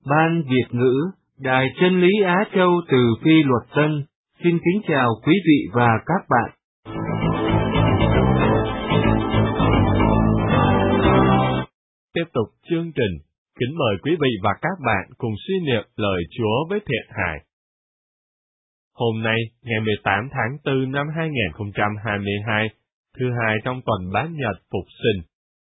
Ban Việt ngữ, Đài Chân lý Á Châu từ Phi Luật Tân, xin kính chào quý vị và các bạn. Tiếp tục chương trình, kính mời quý vị và các bạn cùng suy niệm lời Chúa với Thiện Hải. Hôm nay, ngày 18 tháng 4 năm 2022, thứ hai trong tuần Bát Nhật Phục Sinh.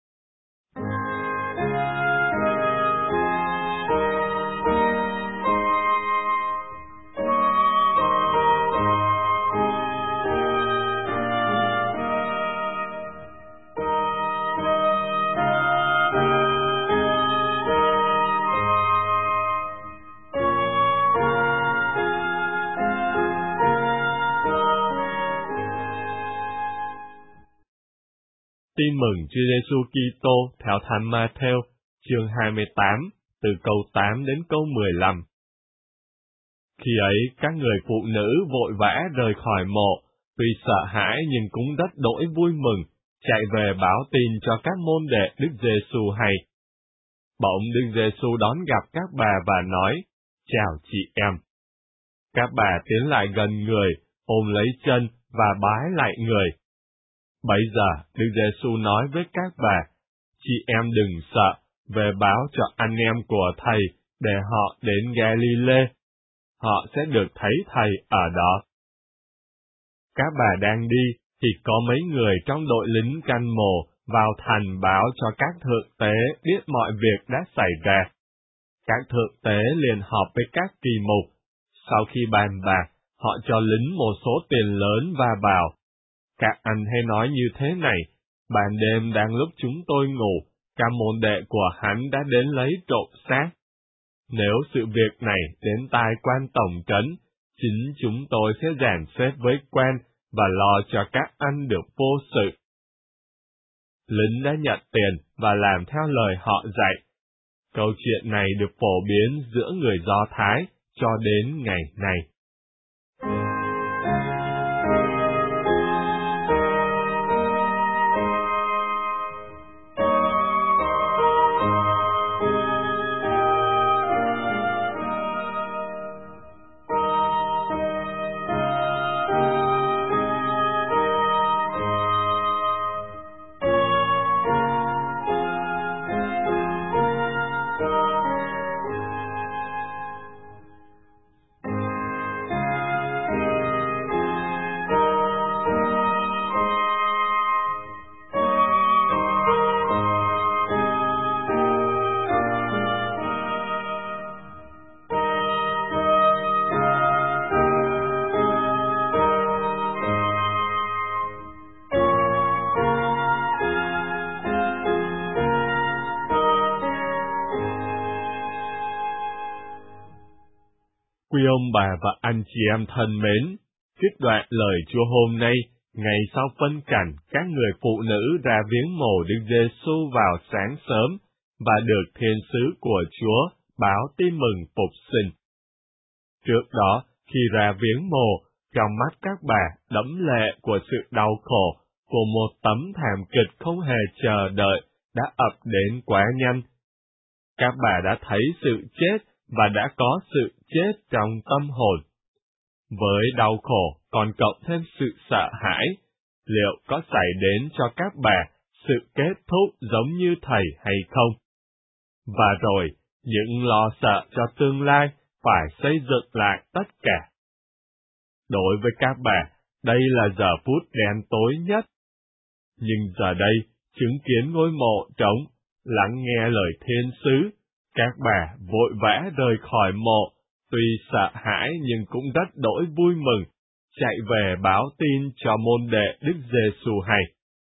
Tin mừng Chúa Giêsu Kitô theo Thánh Ma-thêu, chương 28, từ câu 8 đến câu 15. Khi ấy, các người phụ nữ vội vã rời khỏi mộ, tuy sợ hãi nhưng cũng rất đỗi vui mừng, chạy về báo tin cho các môn đệ Đức Giêsu hay. Bỗng Đức Giêsu đón gặp các bà và nói, chào chị em. Các bà tiến lại gần người, ôm lấy chân và bái lại người. Bấy giờ, Đức Giêsu nói với các bà, chị em đừng sợ, về báo cho anh em của Thầy, để họ đến Ga-li-lê. Họ sẽ được thấy Thầy ở đó. Các bà đang đi, thì có mấy người trong đội lính canh mồ vào thành báo cho các thượng tế biết mọi việc đã xảy ra. Các thượng tế liền họp với các kỳ mục. Sau khi bàn bạc, họ cho lính một số tiền lớn và bảo, các anh hay nói như thế này, ban đêm đang lúc chúng tôi ngủ, các môn đệ của hắn đã đến lấy trộm xác. Nếu sự việc này đến tai quan tổng trấn, chính chúng tôi sẽ dàn xếp với quan và lo cho các anh được vô sự. Lính đã nhận tiền và làm theo lời họ dạy. Câu chuyện này được phổ biến giữa người Do Thái cho đến ngày nay. Quý ông bà và anh chị em thân mến, trích đoạn lời Chúa hôm nay, ngày sau phân cảnh các người phụ nữ ra viếng mồ Đức Giêsu vào sáng sớm và được thiên sứ của Chúa báo tin mừng phục sinh. Trước đó, khi ra viếng mồ, trong mắt các bà đẫm lệ của sự đau khổ, của một tấm thảm kịch không hề chờ đợi đã ập đến quá nhanh. Các bà đã thấy sự chết và đã có sự chết trong tâm hồn. Với đau khổ còn cộng thêm sự sợ hãi, liệu có xảy đến cho các bà sự kết thúc giống như Thầy hay không? Và rồi, những lo sợ cho tương lai phải xây dựng lại tất cả. Đối với các bà, đây là giờ phút đen tối nhất. Nhưng giờ đây, chứng kiến ngôi mộ trống, lắng nghe lời thiên sứ, các bà vội vã rời khỏi mộ, tuy sợ hãi nhưng cũng rất đỗi vui mừng, chạy về báo tin cho môn đệ Đức Giêsu hay.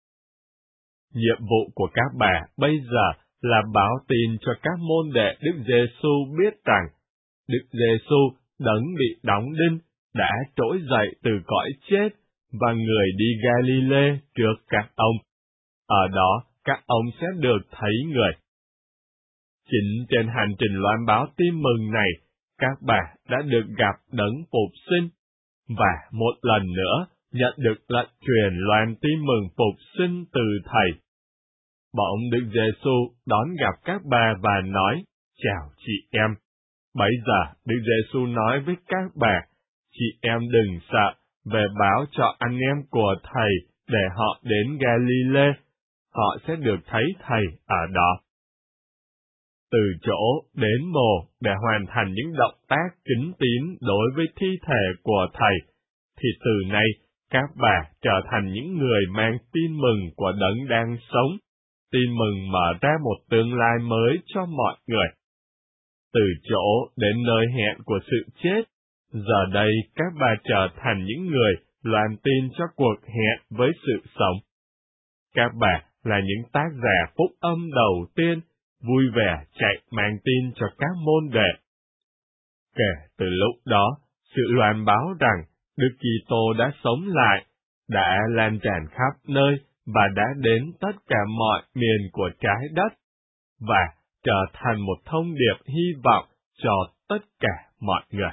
Nhiệm vụ của các bà bây giờ là báo tin cho các môn đệ Đức Giêsu biết rằng Đức Giêsu đấng bị đóng đinh đã trỗi dậy từ cõi chết và người đi Ga-li-lê trước các ông. Ở đó các ông sẽ được thấy người. Chính trên hành trình loan báo tin mừng này, các bà đã được gặp đấng phục sinh, và một lần nữa nhận được lệnh truyền loan tin mừng phục sinh từ Thầy. Bỗng Đức Giêsu đón gặp các bà và nói, chào chị em. Bấy giờ, Đức Giêsu nói với các bà, chị em đừng sợ, về báo cho anh em của Thầy để họ đến Galilee, họ sẽ được thấy Thầy ở đó. Từ chỗ đến mồ để hoàn thành những động tác kính tín đối với thi thể của Thầy, thì từ nay các bà trở thành những người mang tin mừng của Đấng đang sống, tin mừng mở ra một tương lai mới cho mọi người. Từ chỗ đến nơi hẹn của sự chết, giờ đây các bà trở thành những người loan tin cho cuộc hẹn với sự sống. Các bà là những tác giả phúc âm đầu tiên, vui vẻ chạy mang tin cho các môn đệ. Kể từ lúc đó, sự loan báo rằng Đức Kitô đã sống lại, đã lan tràn khắp nơi và đã đến tất cả mọi miền của trái đất, và trở thành một thông điệp hy vọng cho tất cả mọi người.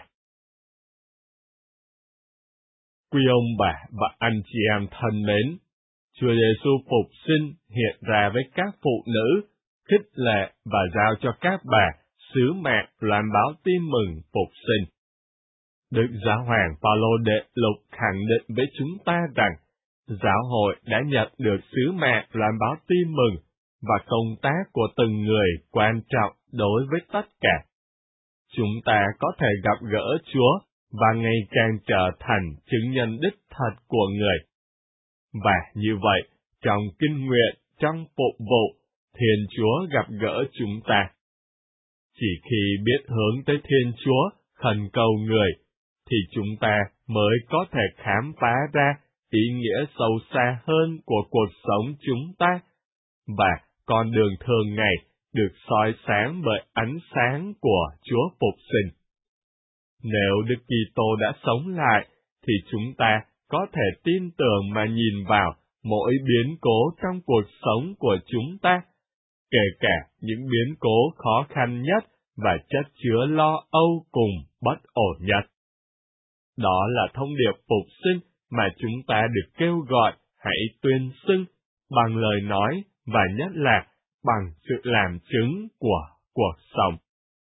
Quý ông bà và anh chị em thân mến, Chúa Giêsu phục sinh hiện ra với các phụ nữ, khích lệ và giao cho các bà sứ mạng loan báo tin mừng phục sinh. Đức Giáo hoàng Phaolô đệ lục khẳng định với chúng ta rằng giáo hội đã nhận được sứ mạng loan báo tin mừng và công tác của từng người quan trọng đối với tất cả. Chúng ta có thể gặp gỡ Chúa và ngày càng trở thành chứng nhân đích thật của người. Và như vậy, trong kinh nguyện, trong phục vụ, Thiên Chúa gặp gỡ chúng ta. Chỉ khi biết hướng tới Thiên Chúa, khẩn cầu người, thì chúng ta mới có thể khám phá ra ý nghĩa sâu xa hơn của cuộc sống chúng ta, và con đường thường ngày được soi sáng bởi ánh sáng của Chúa phục sinh. Nếu Đức Kitô đã sống lại, thì chúng ta có thể tin tưởng mà nhìn vào mỗi biến cố trong cuộc sống của chúng ta, kể cả những biến cố khó khăn nhất và chất chứa lo âu cùng bất ổn nhất. Đó là thông điệp phục sinh mà chúng ta được kêu gọi hãy tuyên xưng bằng lời nói và nhất là bằng sự làm chứng của cuộc sống.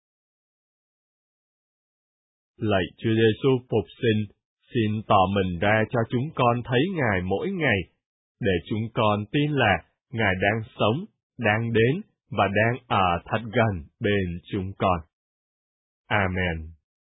Lạy Chúa Giêsu phục sinh, xin tỏ mình ra cho chúng con thấy Ngài mỗi ngày, để chúng con tin là Ngài đang sống, đang đến và đang ở thật gần bên chúng con. Amen.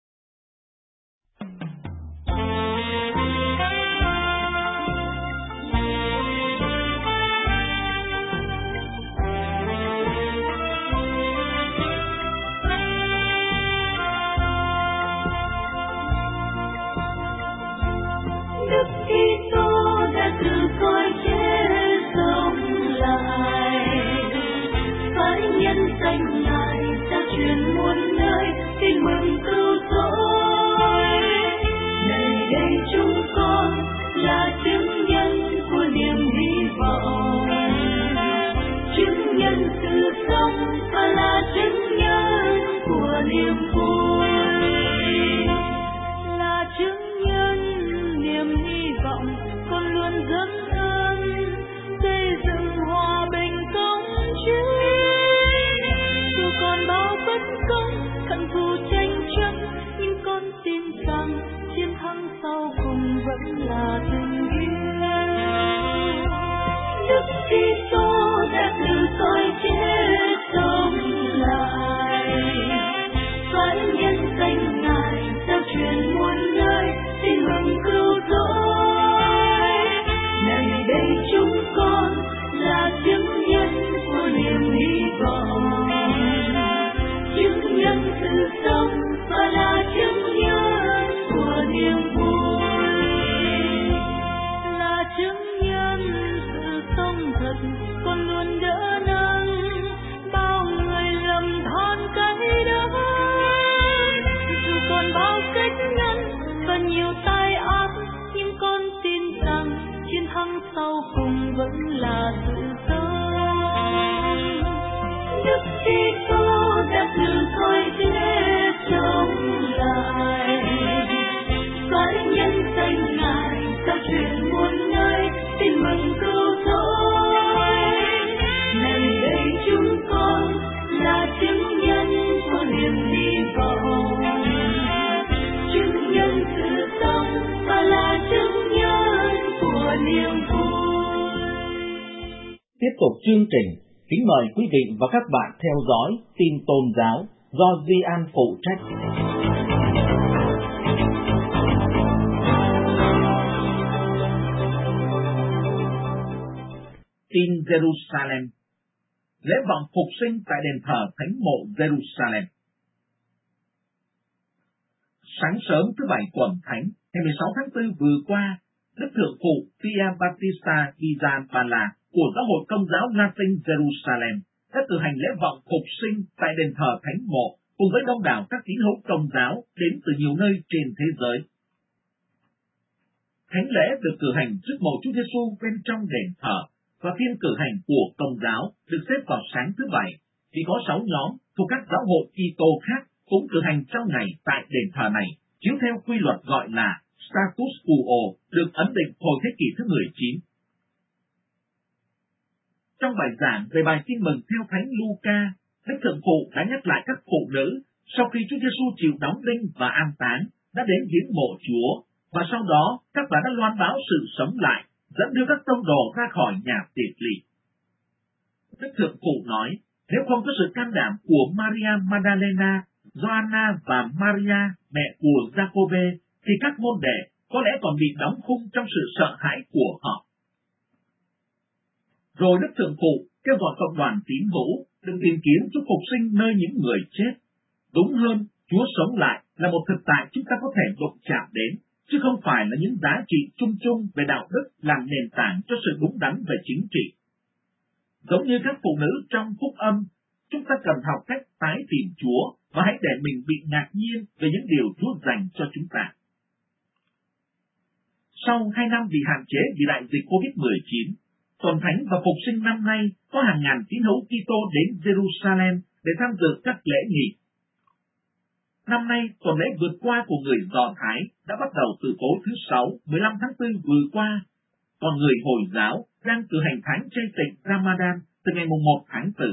Đức Kitô đã từ cõi chết sống lại, phải nhân danh Ngài ta truyền muôn nơi tin mừng cứu rỗi. Này đây chúng con là chứng nhân của niềm hy vọng, chứng nhân sự sống và là chứng nhân của niềm vui, là chứng nhân niềm hy vọng. Con luôn dấn thân xây dựng hòa bình công chính, dù còn bao bất công cận thù tranh chấp, nhưng con tin rằng chiến thắng sau cùng vẫn là tình yêu. Đức Kitô đã từ cõi chết sống lại, phải chương trình, kính mời quý vị và các bạn theo dõi tin tôn giáo do Duy An phụ trách. Tin Jerusalem. Lễ vọng phục sinh tại đền thờ Thánh mộ Jerusalem. Sáng sớm thứ Bảy tuần Thánh, ngày 16 tháng 4 vừa qua, Đức Thượng phụ Pia Battista Pizzaballa của Giáo hội Công giáo Latin Jerusalem đã cử hành lễ vọng phục sinh tại đền thờ Thánh mộ cùng với đông đảo các tín hữu Công giáo đến từ nhiều nơi trên thế giới. Thánh lễ được cử hành trước mộ Chúa Giêsu bên trong đền thờ, và phiên cử hành của Công giáo được xếp vào sáng thứ Bảy, thì có 6 nhóm thuộc các giáo hội Kitô khác cũng cử hành trong ngày tại đền thờ này, chiếu theo quy luật gọi là status quo được ấn định hồi thế kỷ thứ 19. Trong bài giảng về bài tin mừng theo Thánh Luca, Đức Thượng phụ đã nhắc lại các phụ nữ sau khi Chúa Giêsu chịu đóng đinh và an táng đã đến viếng mộ Chúa, và sau đó các bà đã loan báo sự sống lại, dẫn đưa các tông đồ ra khỏi nhà tiệt lỵ. Đức Thượng phụ nói, nếu không có sự can đảm của Maria Magdalena, Gioanna và Maria, mẹ của Giacôbê, thì các môn đệ có lẽ còn bị đóng khung trong sự sợ hãi của họ. Rồi Đức Thượng phụ kêu gọi cộng đoàn tín hữu đừng tìm kiếm chút phục sinh nơi những người chết. Đúng hơn, Chúa sống lại là một thực tại chúng ta có thể đụng chạm đến, chứ không phải là những giá trị chung chung về đạo đức làm nền tảng cho sự đúng đắn về chính trị. Giống như các phụ nữ trong phúc âm, chúng ta cần học cách tái tìm Chúa và hãy để mình bị ngạc nhiên về những điều Chúa dành cho chúng ta. Sau 2 năm bị hạn chế vì đại dịch COVID-19, Tuần Thánh và Phục sinh năm nay có hàng ngàn tín hữu Kitô đến Jerusalem để tham dự các lễ nghị. Năm nay, tuần lễ vượt qua của người Do Thái đã bắt đầu từ tối thứ Sáu, 15 tháng 4 vừa qua, còn người Hồi giáo đang cử hành tháng chay tịnh Ramadan từ ngày 1 tháng 4.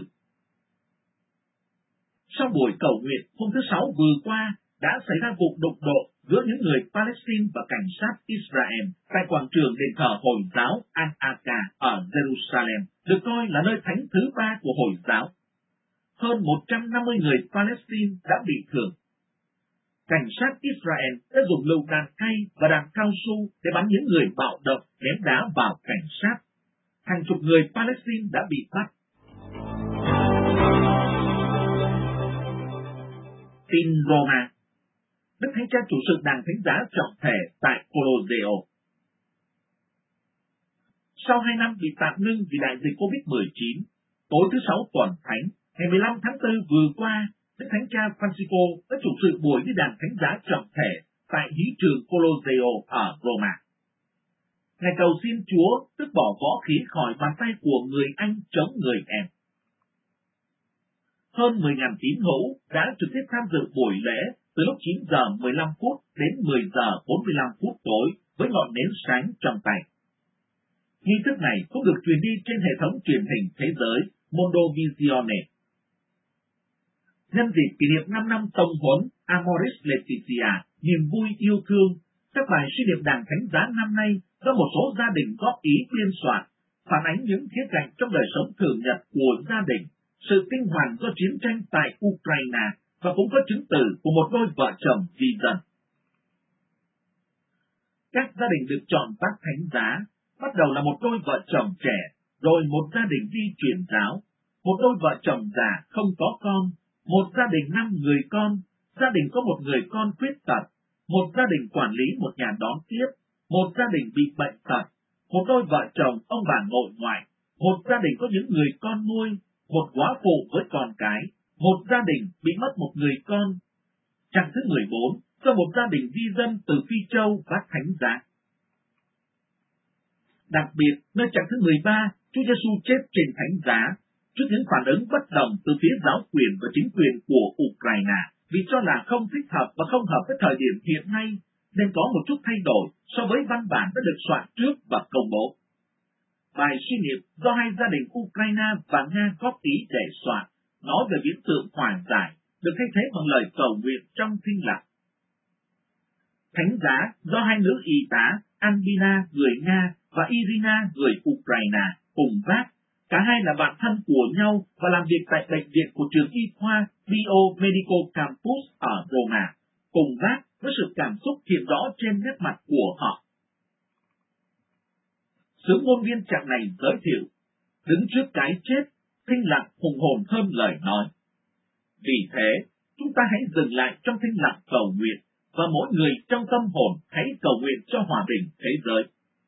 Sau buổi cầu nguyện hôm thứ Sáu vừa qua, đã xảy ra vụ đụng độ giữa những người Palestine và cảnh sát Israel tại quảng trường đền thờ Hồi giáo Al-Aqsa ở Jerusalem, được coi là nơi thánh thứ 3 của Hồi giáo. Hơn 150 người Palestine đã bị thương. Cảnh sát Israel đã dùng lựu đạn cay và đạn cao su để bắn những người bạo động ném đá vào cảnh sát. Hàng chục người Palestine đã bị bắt. Tin Roma. Đức Thánh Cha chủ sự đàn thánh giá trọng thể tại Colosseo. Sau 2 năm bị tạm ngưng vì đại dịch COVID-19, tối thứ Sáu tuần Thánh, ngày 15 tháng 4 vừa qua, Đức Thánh Cha Francisco đã chủ sự buổi đi đàn thánh giá trọng thể tại hí trường Colosseo ở Roma. Ngài cầu xin Chúa tước bỏ võ khí khỏi bàn tay của người anh chống người em. Hơn 10.000 tín hữu đã trực tiếp tham dự buổi lễ từ lúc 9 giờ 15 phút đến 10 giờ 45 phút tối với ngọn nến sáng trong tay. Nghi thức này cũng được truyền đi trên hệ thống truyền hình thế giới Mondovisione. Nhân dịp kỷ niệm 5 năm tông huấn Amoris Laetitia, niềm vui yêu thương, các bài suy niệm đàn thánh giá năm nay do một số gia đình góp ý biên soạn, phản ánh những khía cạnh trong đời sống thường nhật của gia đình, sự kinh hoàng do chiến tranh tại Ukraine, và cũng có chứng từ của một đôi vợ chồng di dân. Các gia đình được chọn tác thánh giá bắt đầu là một đôi vợ chồng trẻ, rồi một gia đình đi truyền giáo, một đôi vợ chồng già không có con, một gia đình 5 người con, gia đình có một người con khuyết tật, một gia đình quản lý một nhà đón tiếp, một gia đình bị bệnh tật, một đôi vợ chồng ông bà nội ngoại, một gia đình có những người con nuôi, một góa phụ với con cái, một gia đình bị mất một người con. Trang thứ 14 do một gia đình di dân từ Phi Châu vác thánh giá. Đặc biệt, nơi trang thứ 13, Chúa Giêsu chết trên thánh giá, trước những phản ứng bất đồng từ phía giáo quyền và chính quyền của Ukraine, vì cho là không thích hợp và không hợp với thời điểm hiện nay, nên có một chút thay đổi so với văn bản đã được soạn trước và công bố. Bài suy niệm do hai gia đình Ukraine và Nga góp ý đề soạn, nói về viễn tượng hòa giải, được thay thế bằng lời cầu nguyện trong thinh lặng. Thánh giá do hai nữ y tá Albina người Nga và Irina người Ukraine cùng vác Cả hai là bạn thân của nhau và làm việc tại bệnh viện của trường y khoa Biomedical Campus ở Roma, cùng vác với sự cảm xúc hiện rõ trên nét mặt của họ. Sứ ngôn viên chặng này giới thiệu, đứng trước cái chết, thinh lặng hùng hồn hơn lời nói. Vì thế, chúng ta hãy dừng lại trong thinh lặng cầu nguyện, và mỗi người trong tâm hồn hãy cầu nguyện cho hòa bình thế giới.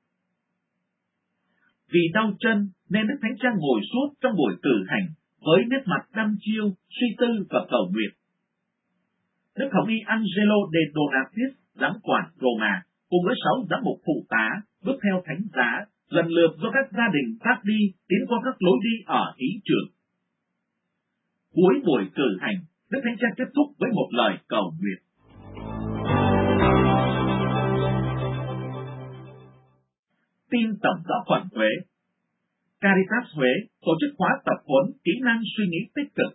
Vì đau chân nên Đức Thánh Cha ngồi suốt trong buổi cử hành với nét mặt đăm chiêu, suy tư và cầu nguyện. Đức Hồng y Angelo de Donatis, giám quản Roma, cùng với 6 giám mục phụ tá bước theo thánh giá, lần lượt do các gia đình phát đi tiến qua các lối đi ở ý trường. Cuối buổi cử hành, Đức Thánh Cha kết thúc với một lời cầu nguyện. Tin tổng giáo phận Huế. Caritas Huế tổ chức khóa tập huấn kỹ năng suy nghĩ tích cực.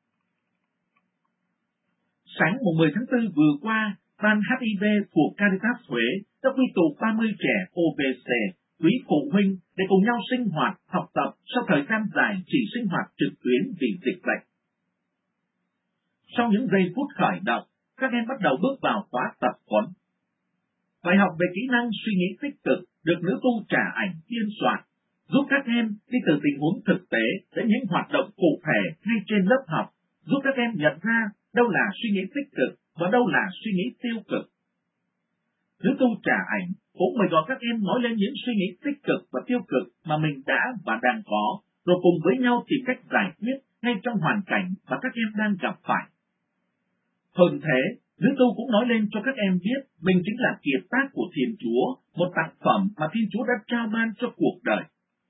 Sáng 10 tháng 4 vừa qua, Ban HIV của Caritas Huế đã quy tụ 30 trẻ OBC, quý phụ huynh để cùng nhau sinh hoạt, học tập sau thời gian dài chỉ sinh hoạt trực tuyến vì dịch bệnh. Sau những giây phút khởi động, các em bắt đầu bước vào khóa tập huấn. Bài học về kỹ năng suy nghĩ tích cực được nữ tu Trà Ảnh biên soạn, giúp các em đi từ tình huống thực tế đến những hoạt động cụ thể ngay trên lớp học, giúp các em nhận ra đâu là suy nghĩ tích cực và đâu là suy nghĩ tiêu cực. Nữ tu Trà Ảnh cũng mời gọi các em nói lên những suy nghĩ tích cực và tiêu cực mà mình đã và đang có, rồi cùng với nhau tìm cách giải quyết ngay trong hoàn cảnh mà các em đang gặp phải. Hơn thế, nữ tu cũng nói lên cho các em biết mình chính là kiệt tác của Thiên Chúa, một tặng phẩm mà Thiên Chúa đã trao ban cho cuộc đời.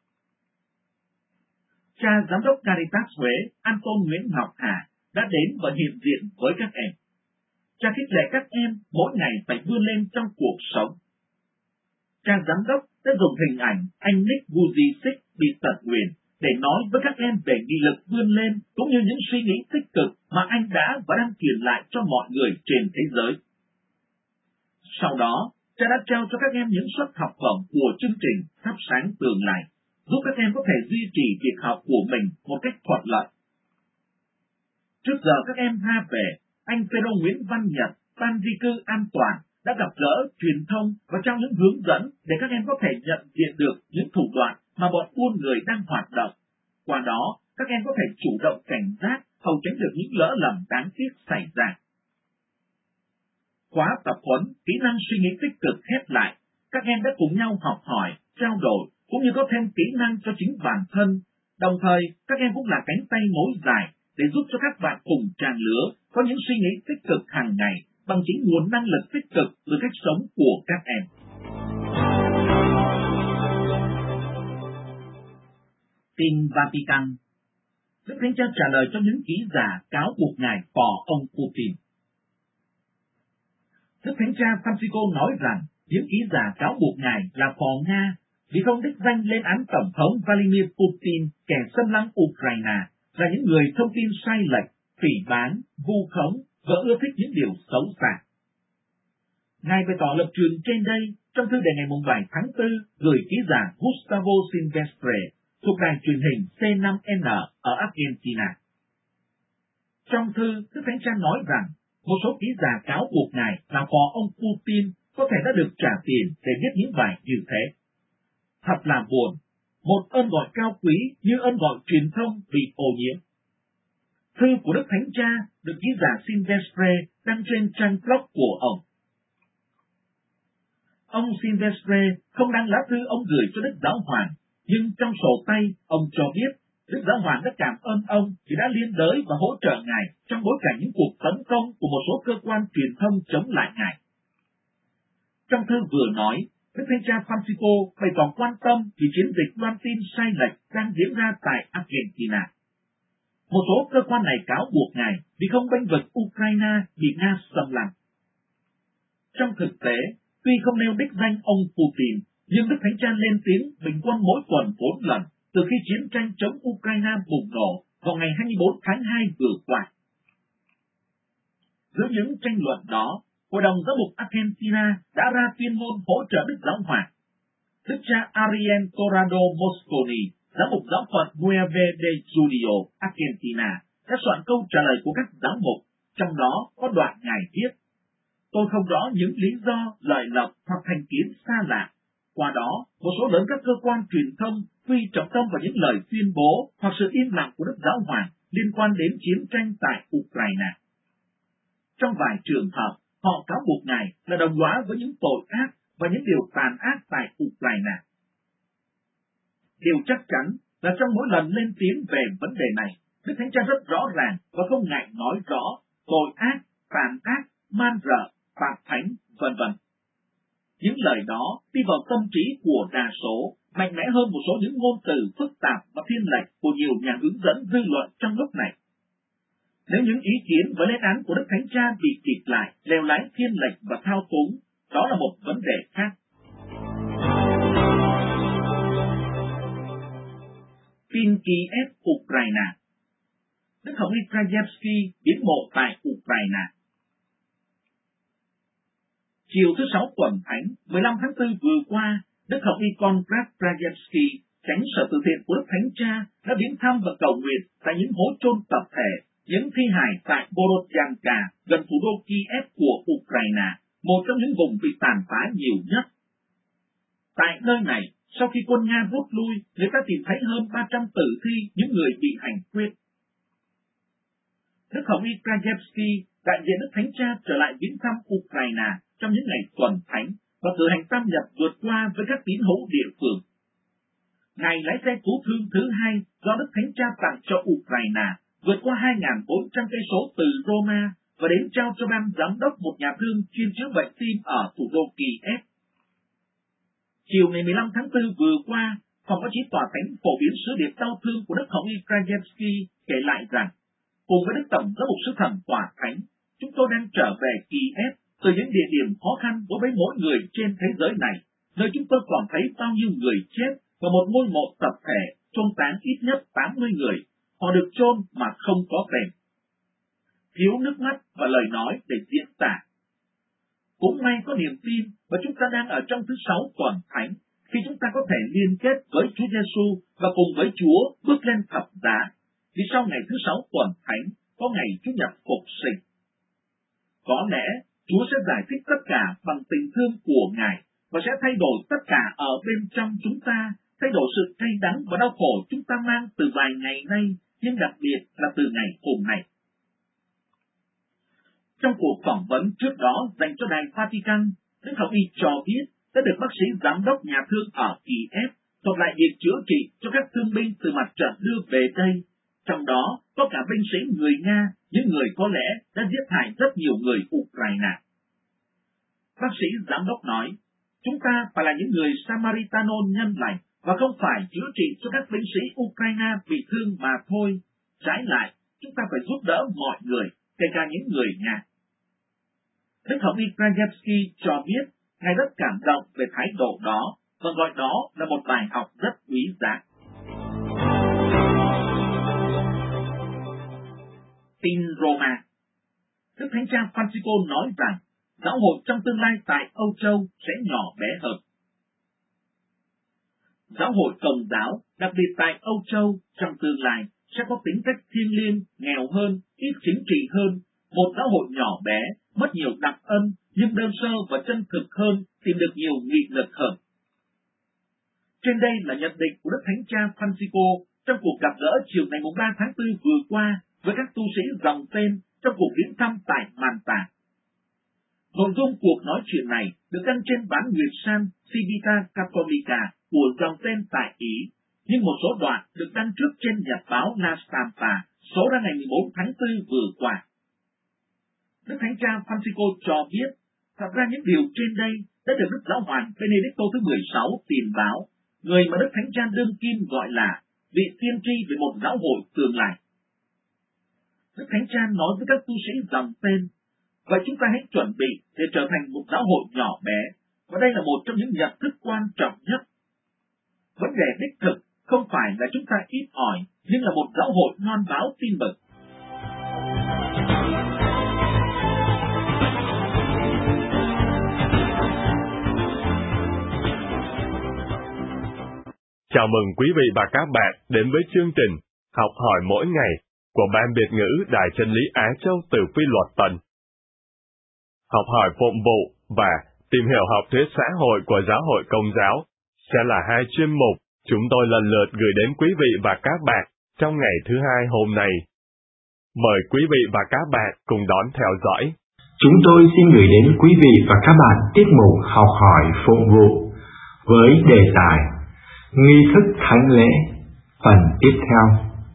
Cha Giám đốc Caritas Huế, Anton Nguyễn Ngọc Hà, đã đến và hiện diện với các em. Cha khích lệ các em mỗi ngày phải vươn lên trong cuộc sống. Cha Giám đốc đã dùng hình ảnh anh Nick Vujicic bị tật nguyền để nói với các em về nghị lực vươn lên cũng như những suy nghĩ tích cực mà anh đã và đang truyền lại cho mọi người trên thế giới. Sau đó, cha đã trao cho các em những suất học bổng của chương trình Thắp Sáng Tương Lai, giúp các em có thể duy trì việc học của mình một cách thuận lợi. Trước giờ các em ra về, anh Phêrô Nguyễn Văn Nhật, ban di cư an toàn, đã gặp gỡ, truyền thông và trao những hướng dẫn để các em có thể nhận diện được những thủ đoạn mà bọn buôn người đang hoạt động. Qua đó, các em có thể chủ động cảnh giác, hòng tránh được những lỡ lầm đáng tiếc xảy ra. Khóa tập huấn kỹ năng suy nghĩ tích cực khép lại, các em đã cùng nhau học hỏi, trao đổi, cũng như có thêm kỹ năng cho chính bản thân. Đồng thời, các em cũng là cánh tay nối dài để giúp cho các bạn cùng trang lứa có những suy nghĩ tích cực hàng ngày bằng chính nguồn năng lực tích cực từ cách sống của các em. Tin Vatican. Đức Thánh Cha trả lời cho những ký giả cáo buộc Ngài phò ông Putin. Đức Thánh Cha Francisco nói rằng những ký giả cáo buộc Ngài là phò Nga vì không đích danh lên án Tổng thống Vladimir Putin, kẻ xâm lăng Ukraine, là những người thông tin sai lệch, phỉ báng, vu khống và ưa thích những điều xấu xa. Ngài bày tỏ lập trường trên đây trong thư đề ngày 7 tháng 4 gửi ký giả Gustavo Silvestre thuộc đài truyền hình C5N ở Argentina. Trong thư, Đức Thánh Cha nói rằng một số ký giả cáo buộc Ngài là phò ông Putin có thể đã được trả tiền để viết những bài như thế. Thật là buồn, một ơn gọi cao quý như ơn gọi truyền thông bị ô nhiễm. Thư của Đức Thánh Cha được ký giả Silvestre đăng trên trang blog của ông. Ông Silvestre không đăng lá thư ông gửi cho Đức Giáo Hoàng, nhưng trong sổ tay ông cho biết Đức Giáo Hoàng đã cảm ơn ông vì đã liên đới và hỗ trợ Ngài trong bối cảnh những cuộc tấn công của một số cơ quan truyền thông chống lại Ngài. Trong thư vừa nói, Đức Thánh Cha Francisco bày tỏ quan tâm vì chiến dịch loan tin sai lệch đang diễn ra tại Argentina. Một số cơ quan này cáo buộc Ngài vì không bênh vực Ukraine bị Nga xâm lăng. Trong thực tế, tuy không nêu đích danh ông Putin, nhưng Đức Thánh Cha lên tiếng bình quân mỗi tuần 4 lần từ khi chiến tranh chống Ukraine bùng nổ vào ngày 24 tháng 2 vừa qua. Giữa những tranh luận đó, Hội đồng Giám mục Argentina đã ra tuyên ngôn hỗ trợ Đức Giáo Hoàng. Đức cha Ariel Corrado Mosconi, Giám mục giáo phận Nueve de Julio, Argentina, đã soạn câu trả lời của các giám mục, trong đó có đoạn Ngài viết: Tôi không rõ những lý do, lợi lộc hoặc thành kiến xa lạ. Qua đó, một số lớn các cơ quan truyền thông quy trọng tâm vào những lời tuyên bố hoặc sự im lặng của Đức Giáo Hoàng liên quan đến chiến tranh tại Ukraine. Trong vài trường hợp, họ cáo buộc Ngài là đồng lõa với những tội ác và những điều tàn ác tại Ukraine. Điều chắc chắn là trong mỗi lần lên tiếng về vấn đề này, Đức Thánh Cha rất rõ ràng và không ngại nói rõ tội ác, tàn ác, man rợ, phạm thánh, vân vân. Những lời đó đi vào tâm trí của đa số, mạnh mẽ hơn một số những ngôn từ phức tạp và thiên lệch của nhiều nhà hướng dẫn dư luận trong lúc này. Nếu những ý kiến và lên án của Đức Thánh Cha bị kịp lại, lèo lái thiên lệch và thao túng, đó là một vấn đề khác. Tin Kiev, Ukraine. Đức Hồng Y Krajewski biến mộ tại Ukraine. Chiều thứ Sáu tuần Thánh, 15 tháng 4 vừa qua, Đức Hồng Y Konrad Krajewski, chánh sở từ thiện của Đức Thánh Cha, đã viếng thăm và cầu nguyện tại những hố chôn tập thể, những thi hài tại Borodyanka, gần thủ đô Kiev của Ukraine, một trong những vùng bị tàn phá nhiều nhất. Tại nơi này, sau khi quân Nga rút lui, người ta tìm thấy hơn 300 tử thi những người bị hành quyết. Đức Hồng Y Krajewski, đại diện Đức Thánh Cha trở lại viếng thăm Ukraine trong những ngày tuần Thánh và cử hành tam nhật vượt qua với các tín hữu địa phương. Ngài lái xe cứu thương thứ hai do Đức Thánh Cha tặng cho Ukraine, vượt qua 2.400 cây số từ Roma và đến trao cho ban giám đốc một nhà thương chuyên chữa bệnh tim ở thủ đô Kiev. Chiều ngày 15 tháng 4 vừa qua, phòng báo chí tòa thánh phổ biến sứ điệp đau thương của Đức Hồng Y Krajewski kể lại rằng, cùng với Đức Tổng giám mục sứ thần tòa thánh, chúng tôi đang trở về Kiev từ những địa điểm khó khăn đối với mỗi người trên thế giới này, nơi chúng tôi còn thấy bao nhiêu người chết và một ngôi mộ tập thể chôn táng ít nhất 80 người. Họ được chôn mà không có tên. Thiếu nước mắt và lời nói để diễn tả. Cũng may có niềm tin và chúng ta đang ở trong thứ Sáu tuần Thánh, khi chúng ta có thể liên kết với Chúa Giêsu và cùng với Chúa bước lên thập giá. Vì sau ngày thứ Sáu tuần Thánh có ngày Chúa Nhật phục sinh. Có lẽ Chúa sẽ giải thích tất cả bằng tình thương của Ngài và sẽ thay đổi tất cả ở bên trong chúng ta, thay đổi sự cay đắng và đau khổ chúng ta mang từ vài ngày nay, nhưng đặc biệt là từ ngày hôm nay. Trong cuộc phỏng vấn trước đó dành cho Đài Vatican, Đức Hồng Y cho biết đã được bác sĩ giám đốc nhà thương ở Kiev thuật lại việc chữa trị cho các thương binh từ mặt trận đưa về đây. Trong đó có cả binh sĩ người Nga, những người có lẽ đã giết hại rất nhiều người Ukraine. Bác sĩ giám đốc nói, chúng ta phải là những người Samaritano nhân lành và không phải chữa trị cho các binh sĩ Ukraine bị thương mà thôi. Trái lại, chúng ta phải giúp đỡ mọi người, kể cả những người Nga. Đức Hồng Y Krajewski cho biết Ngài rất cảm động về thái độ đó và gọi đó là một bài học rất quý giá. Tin Roma. Đức Thánh Cha Francisco nói rằng giáo hội trong tương lai tại Âu Châu sẽ nhỏ bé hơn. Giáo hội Công giáo, đặc biệt tại Âu Châu, trong tương lai sẽ có tính cách thiêng liêng, nghèo hơn, ít chính trị hơn, một giáo hội nhỏ bé, mất nhiều đặc ân, nhưng đơn sơ và chân thực hơn, tìm được nhiều nghị lực hơn. Trên đây là nhận định của Đức Thánh Cha Francisco trong cuộc gặp gỡ chiều ngày 3 tháng 4 vừa qua với các tu sĩ dòng tên trong cuộc viếng thăm tại Manta. Nội dung cuộc nói chuyện này được đăng trên bản Nguyệt San Civita Cattolica của dòng tên tại Ý, nhưng một số đoạn được đăng trước trên nhật báo La Stampa số ra ngày 14 tháng 4 vừa qua. Đức Thánh Cha Francisco cho biết, thật ra những điều trên đây đã được Đức Giáo hoàng Benedicto thứ 16 tiền báo, người mà Đức Thánh Cha đương kim gọi là vị tiên tri về một giáo hội tương lai. Đức Thánh Cha nói với các tu sĩ dòng tên, vậy chúng ta hãy chuẩn bị để trở thành một giáo hội nhỏ bé, và đây là một trong những nhận thức quan trọng nhất. Vấn đề đích thực không phải là chúng ta ít ỏi, nhưng là một giáo hội loan báo tin mừng. Chào mừng quý vị và các bạn đến với chương trình Học hỏi mỗi ngày của Ban Việt ngữ Đài Chân lý Á Châu từ Phi Luật Tân. Học hỏi phụng vụ và tìm hiểu học thuyết xã hội của Giáo hội Công giáo sẽ là hai chuyên mục chúng tôi lần lượt gửi đến quý vị và các bạn trong ngày thứ hai hôm nay. Mời quý vị và các bạn cùng đón theo dõi. Chúng tôi xin gửi đến quý vị và các bạn tiết mục Học hỏi phụng vụ với đề tài Nghi thức thánh lễ, phần tiếp theo.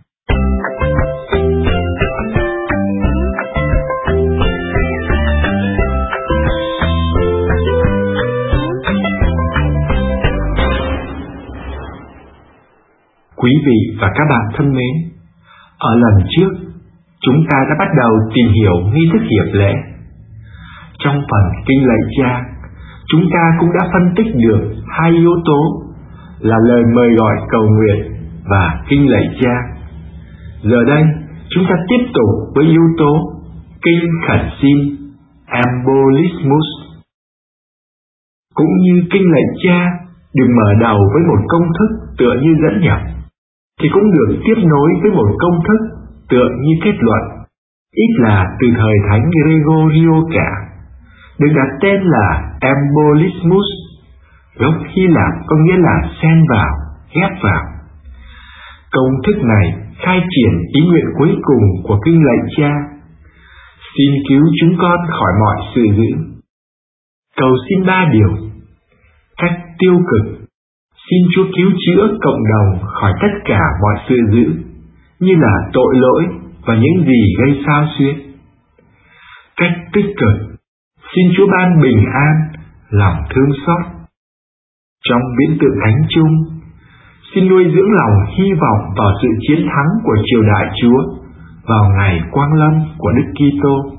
Quý vị và các bạn thân mến, ở lần trước, chúng ta đã bắt đầu tìm hiểu nghi thức hiệp lễ. Trong phần Kinh Lạy Cha, chúng ta cũng đã phân tích được hai yếu tố là lời mời gọi cầu nguyện và Kinh Lạy Cha. Giờ đây, chúng ta tiếp tục với yếu tố Kinh Khẩn Xin, Embolismus. Cũng như Kinh Lạy Cha được mở đầu với một công thức tựa như dẫn nhập, thì cũng được tiếp nối với một công thức tựa như kết luận, ít là từ thời Thánh Gregorio cả, được đặt tên là Embolismus, gốc Hy Lạp có nghĩa là xen vào, ghép vào. Công thức này khai triển ý nguyện cuối cùng của Kinh Lạy Cha: xin cứu chúng con khỏi mọi sự dữ. Cầu xin 3 điều: cách tiêu cực, xin Chúa cứu chữa cộng đồng khỏi tất cả mọi sự dữ, như là tội lỗi và những gì gây xao xuyến. Cách tích cực, xin Chúa ban bình an, lòng thương xót. Trong viễn tượng thánh chung, xin nuôi dưỡng lòng hy vọng vào sự chiến thắng của triều đại Chúa vào ngày quang lâm của Đức Kitô.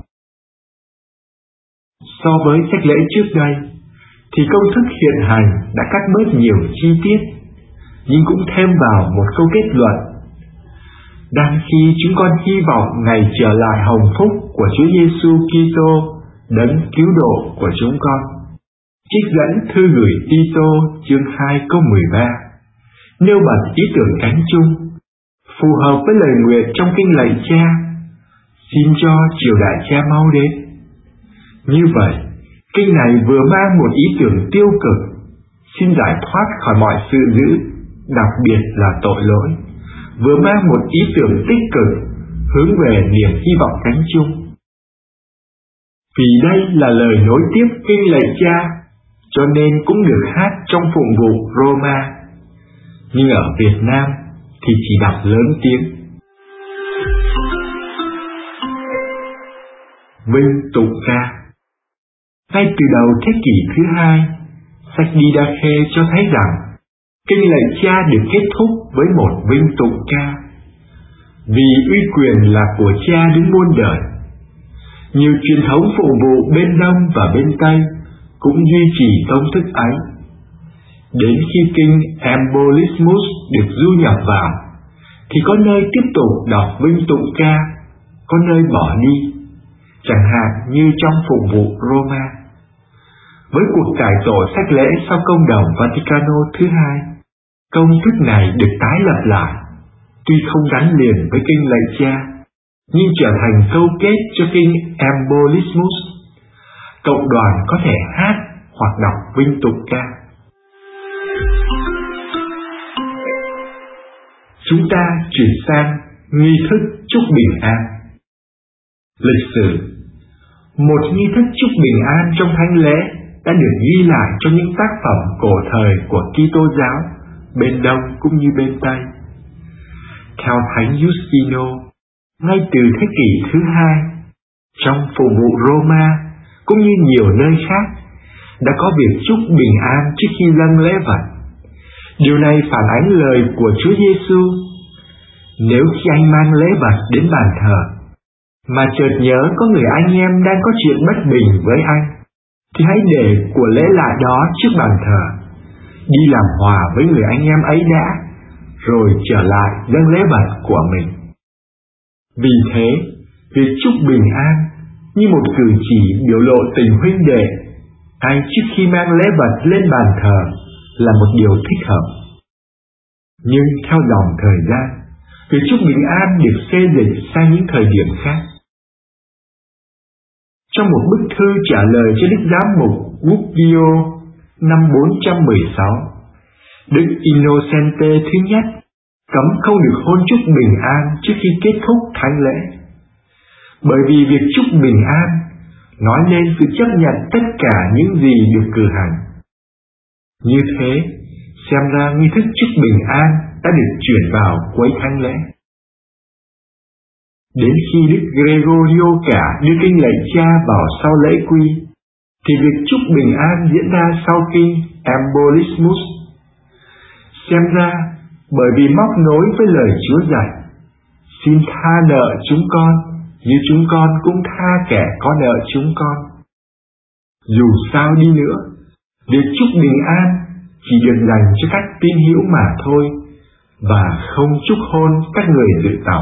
So với sách lễ trước đây, thì công thức hiện hành đã cắt bớt nhiều chi tiết, nhưng cũng thêm vào một câu kết luận: đang khi chúng con hy vọng ngày trở lại hồng phúc của Chúa Giêsu Kitô, đấng cứu độ của chúng con. Trích dẫn thư gửi Tito chương 2 câu 13, nêu bật ý tưởng cánh chung, phù hợp với lời nguyện trong Kinh Lạy Cha: xin cho triều đại Cha mau đến. Như vậy, kinh này vừa mang một ý tưởng tiêu cực, xin giải thoát khỏi mọi sự dữ, đặc biệt là tội lỗi, vừa mang một ý tưởng tích cực, hướng về niềm hy vọng cánh chung. Vì đây là lời nối tiếp Kinh Lạy Cha, cho nên cũng được hát trong phụng vụ Roma, nhưng ở Việt Nam thì chỉ đọc lớn tiếng. Vinh tụng ca. Ngay từ đầu thế kỷ thứ 2, sách Didache cho thấy rằng Kinh Lạy Cha được kết thúc với một vinh tụng ca. Vì uy quyền là của Cha đứng muôn đời. Nhiều truyền thống phụng vụ bên Đông và bên Tây cũng duy trì công thức ấy. Đến khi Kinh Embolismus được du nhập vào, thì có nơi tiếp tục đọc vinh tụng ca, có nơi bỏ đi, chẳng hạn như trong phụng vụ Roma. Với cuộc cải tổ sách lễ sau công đồng Vaticano thứ 2, công thức này được tái lập lại, tuy không gắn liền với Kinh Lạy Cha, nhưng trở thành câu kết cho Kinh Embolismus. Cộng đoàn có thể hát hoặc đọc vinh tụng ca. Chúng ta chuyển sang nghi thức chúc bình an. Lịch sử. Một nghi thức chúc bình an trong thánh lễ đã được ghi lại trong những tác phẩm cổ thời của Kitô giáo, bên Đông cũng như bên Tây. Theo Thánh Justino, ngay từ thế kỷ thứ 2, trong phụng vụ Roma cũng như nhiều nơi khác, đã có việc chúc bình an trước khi dâng lễ vật. Điều này phản ánh lời của Chúa Giêsu: nếu khi anh mang lễ vật đến bàn thờ, mà chợt nhớ có người anh em đang có chuyện bất bình với anh, thì hãy để của lễ lại đó trước bàn thờ, đi làm hòa với người anh em ấy đã, rồi trở lại dâng lễ vật của mình. Vì thế, việc chúc bình an như một cử chỉ biểu lộ tình huynh đệ ngay trước khi mang lễ vật lên bàn thờ là một điều thích hợp. Nhưng theo dòng thời gian, việc chúc bình an được xê dịch sang những thời điểm khác. Trong một bức thư trả lời cho Đức Giám mục Gubbio năm 416, Đức Innocente thứ nhất cấm không được hôn chúc bình an trước khi kết thúc thánh lễ, bởi vì việc chúc bình an nói lên sự chấp nhận tất cả những gì được cử hành. Như thế, xem ra nghi thức chúc bình an đã được chuyển vào cuối thánh lễ. Đến khi Đức Gregorio cả đưa kinh lạy cha vào sau lễ quy, thì việc chúc bình an diễn ra sau kinh Embolismus. Xem ra, bởi vì móc nối với lời Chúa dạy, xin tha nợ chúng con, như chúng con cũng tha kẻ có nợ chúng con. Dù sao đi nữa, việc chúc bình an chỉ được dành cho các tín hữu mà thôi, và không chúc hôn các người dự tòng.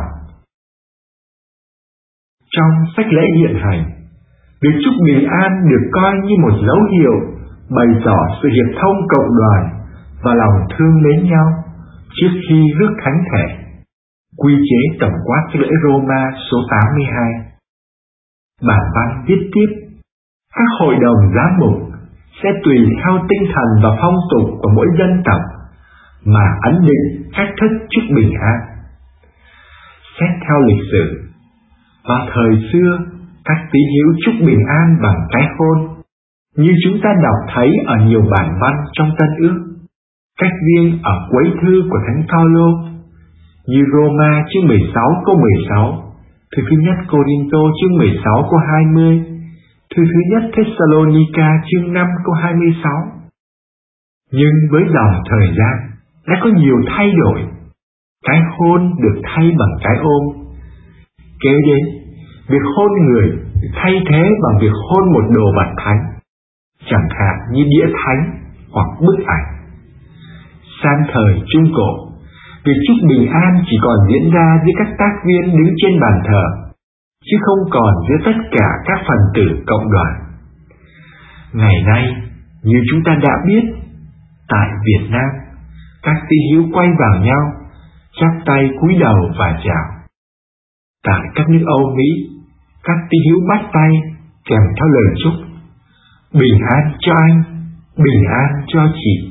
Trong sách lễ hiện hành, việc chúc bình an được coi như một dấu hiệu bày tỏ sự hiệp thông cộng đoàn và lòng thương mến nhau trước khi rước thánh thể. Quy chế tổng quát cho lễ Roma số 82. Bản văn viết tiếp, các hội đồng giám mục sẽ tùy theo tinh thần và phong tục của mỗi dân tộc mà ấn định cách thức chúc bình an. Xét theo lịch sử, vào thời xưa, các tín hữu chúc bình an bằng cái hôn, như chúng ta đọc thấy ở nhiều bản văn trong Tân Ước, cách riêng ở cuối thư của Thánh Phaolô, như Roma chương 16 câu 16, thư thứ nhất Cô-rin-tô chương 16 câu 20, thư thứ nhất Thessalonica chương 5 câu 26. Nhưng với dòng thời gian đã có nhiều thay đổi. Cái hôn được thay bằng cái ôm. Kế đến, việc hôn người được thay thế bằng việc hôn một đồ vật thánh, chẳng hạn như đĩa thánh hoặc bức ảnh. Sang thời Trung Cổ, việc chúc bình an chỉ còn diễn ra giữa các tác viên đứng trên bàn thờ, chứ không còn giữa tất cả các phần tử cộng đoàn. Ngày nay, như chúng ta đã biết, tại Việt Nam, các tín hữu quay vào nhau, chắp tay cúi đầu và chào. Tại các nước Âu Mỹ, các tín hữu bắt tay kèm theo lời chúc: bình an cho anh, bình an cho chị.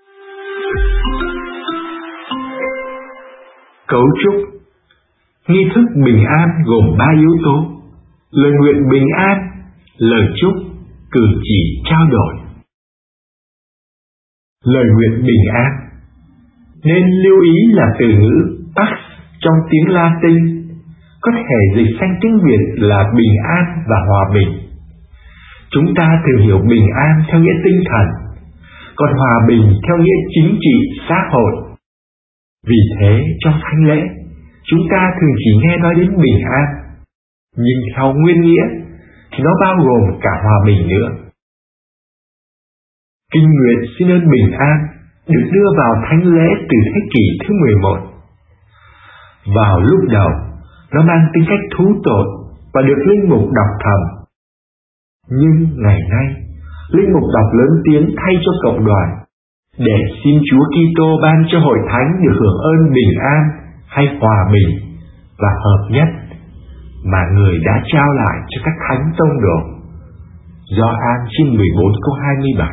Cấu trúc. Nghi thức bình an gồm 3 yếu tố: lời nguyện bình an, lời chúc, cử chỉ trao đổi. Lời nguyện bình an nên lưu ý là từ ngữ Pax trong tiếng Latin, có thể dịch sang tiếng Việt là bình an và hòa bình. Chúng ta thường hiểu bình an theo nghĩa tinh thần, còn hòa bình theo nghĩa chính trị xã hội. Vì thế trong thánh lễ, chúng ta thường chỉ nghe nói đến bình an, nhưng theo nguyên nghĩa thì nó bao gồm cả hòa bình nữa. Kinh nguyện xin ơn bình an được đưa vào thánh lễ từ thế kỷ thứ 11. Vào lúc đầu, nó mang tính cách thú tội và được linh mục đọc thầm. Nhưng ngày nay, linh mục đọc lớn tiếng thay cho cộng đoàn, để xin Chúa Kitô ban cho hội thánh được hưởng ơn bình an hay hòa bình và hợp nhất mà Người đã trao lại cho các thánh tông đồ. Gioan chương 14 câu 27.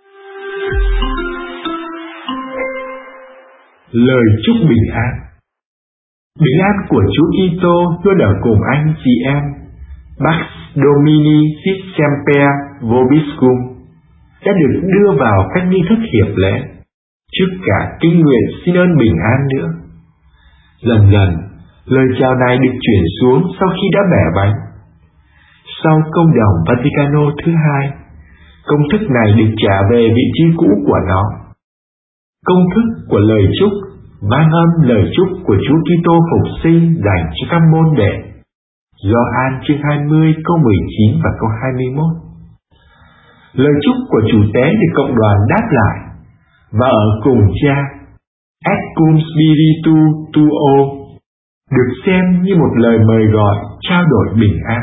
Lời chúc bình an. Bình an của Chúa Kitô luôn ở cùng anh chị em. Pax Domini sit semper vobiscum đã được đưa vào các nghi thức hiệp lễ, trước cả kinh nguyện xin ơn bình an nữa. Dần dần, lời chào này được chuyển xuống sau khi đã bẻ bánh. Sau công đồng Vaticano thứ 2, công thức này được trả về vị trí cũ của nó. Công thức của lời chúc vang âm lời chúc của Chúa Kitô phục sinh dành cho các môn đệ. Gioan chương 20 câu 19 và câu 21. Lời chúc của chủ tế được cộng đoàn đáp lại và ở cùng Cha, Et cum spiritu tuo, được xem như một lời mời gọi trao đổi bình an.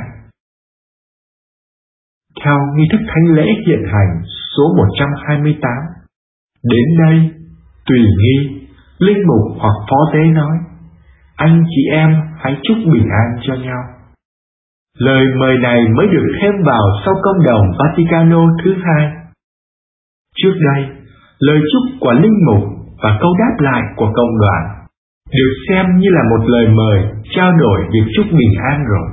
Theo nghi thức thánh lễ hiện hành số 128, đến đây, tùy nghi, linh mục hoặc phó tế nói, anh chị em hãy chúc bình an cho nhau. Lời mời này mới được thêm vào sau công đồng Vaticano thứ hai. Trước đây, lời chúc của linh mục và câu đáp lại của cộng đoàn được xem như là một lời mời trao đổi việc chúc bình an rồi.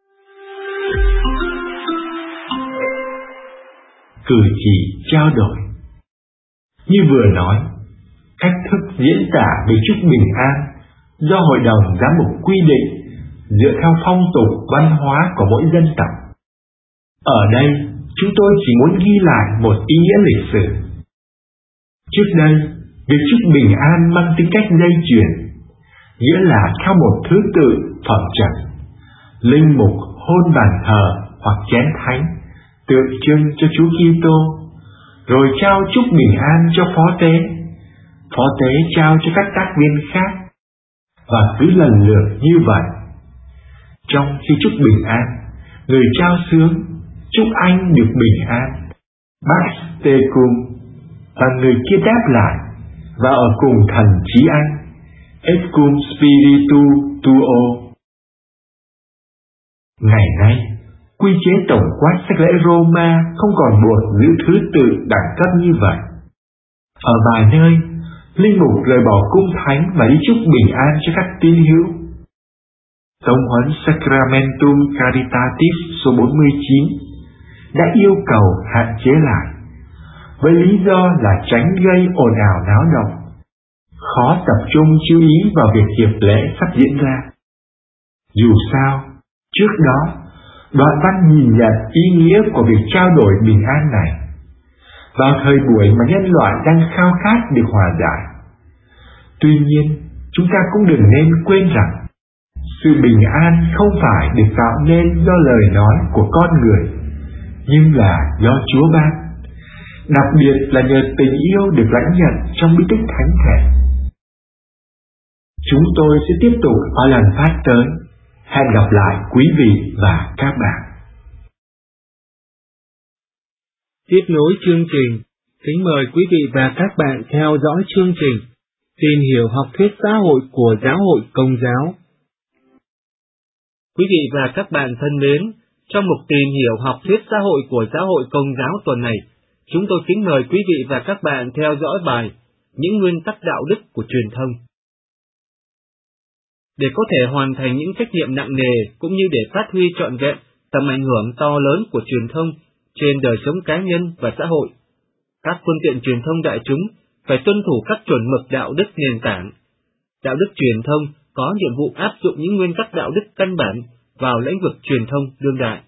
Cử chỉ trao đổi. Như vừa nói, cách thức diễn tả về chúc bình an do Hội đồng Giám mục quy định dựa theo phong tục văn hóa của mỗi dân tộc. Ở đây, chúng tôi chỉ muốn ghi lại một ý nghĩa lịch sử. Trước đây, việc chúc bình an mang tính cách dây chuyền, nghĩa là theo một thứ tự phẩm chất. Linh mục hôn bàn thờ hoặc chén thánh tượng trưng cho Chúa Kitô, rồi trao chúc bình an cho phó tế trao cho các tác viên khác, và cứ lần lượt như vậy. Trong khi chúc bình an, người trao sướng chúc anh được bình an, Pax tecum, và người kia đáp lại, và ở cùng thần trí anh, Et cum spiritu tuo. Ngày nay, quy chế tổng quát sắc lễ Roma không còn buộc giữ thứ tự đẳng cấp như vậy. Ở vài nơi, linh mục rời bỏ cung thánh và đi chúc bình an cho các tín hữu. Tông huấn Sacramentum Caritatis số 49 đã yêu cầu hạn chế lại, với lý do là tránh gây ồn ào náo động, khó tập trung chú ý vào việc hiệp lễ sắp diễn ra. Dù sao, trước đó, đoạn văn nhìn nhận ý nghĩa của việc trao đổi bình an này. Vào thời buổi mà nhân loại đang khao khát được hòa giải. Tuy nhiên, chúng ta cũng đừng nên quên rằng, sự bình an không phải được tạo nên do lời nói của con người, nhưng là do Chúa ban, đặc biệt là nhờ tình yêu được lãnh nhận trong bí tích thánh thể. Chúng tôi sẽ tiếp tục ở lần phát tới. Hẹn gặp lại quý vị và các bạn. Tiếp nối chương trình, kính mời quý vị và các bạn theo dõi chương trình Tìm hiểu học thuyết xã hội của Giáo hội Công giáo. Quý vị và các bạn thân mến, trong mục Tìm hiểu học thuyết xã hội của Giáo hội Công giáo tuần này, chúng tôi kính mời quý vị và các bạn theo dõi bài Những nguyên tắc đạo đức của truyền thông. Để có thể hoàn thành những trách nhiệm nặng nề cũng như để phát huy trọn vẹn tầm ảnh hưởng to lớn của truyền thông trên đời sống cá nhân và xã hội, các phương tiện truyền thông đại chúng phải tuân thủ các chuẩn mực đạo đức nền tảng. Đạo đức truyền thông có nhiệm vụ áp dụng những nguyên tắc đạo đức căn bản vào lĩnh vực truyền thông đương đại.